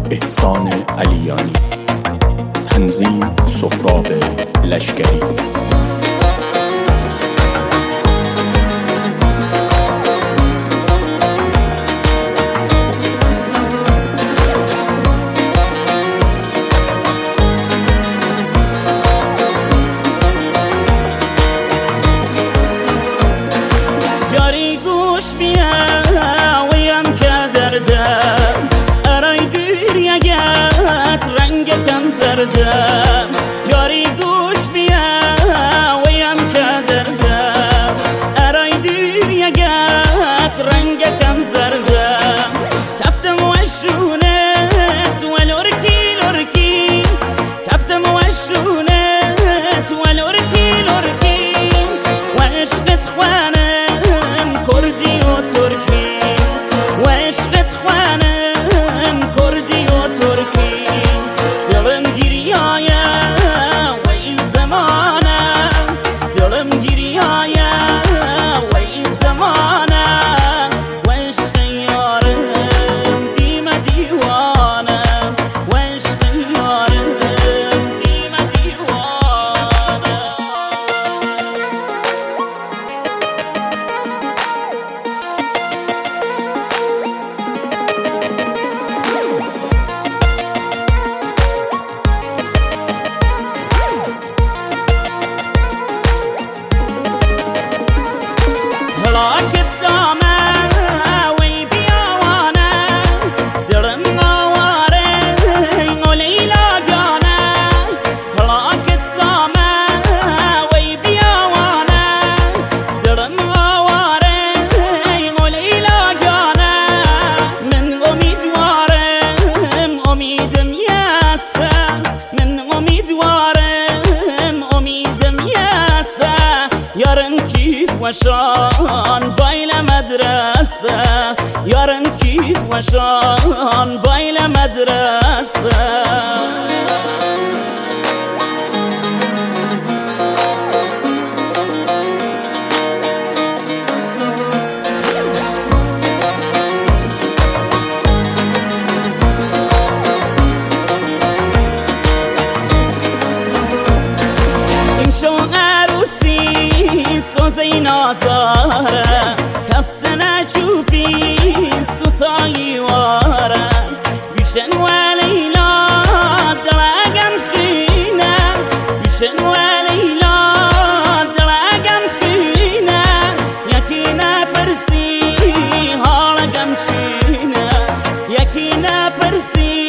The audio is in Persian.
احسان علیانی. تنظیم سهراب لشکری. جاری گوش بیا ویم که دردم ارای گریه‌گت رنگ کم زردم. جاری گوش بیا ویم که دردم ارای گریه‌گت رنگ کم زردم. تفتم وشونت ولورکی لورکی، تفتم وشونت ولورکی لورکی، وعشقت خوانم کردی و ترکی، وعشقت خوانم کردی و ترکی. دلم گریایه و این زمانه، دلم گریایه و این زمانه، و عشق یارم بیم دیوانه، و عشق یارم بیم دیوانه. هلاکت دامه وی بیاوانه، دلم آواره و لیلا جانه. هلاکت دامه وی بیاوانه، دلم آواره و لیلا جانه. من امیدوارم امیدم یاسه، من امیدوارم امیدم یاسه. یارم کیف وشان بایل مدرسه، یارم کیف وشان بایل مدرسه. امشو عروسی سوزی نازاره، کفتنه چوبی ستایی واره. بیشن و لیلا دلگم خینه، بیشن و لیلا دلگم خینه. یکی نپرسی حالگم چینه، یکی نپرسی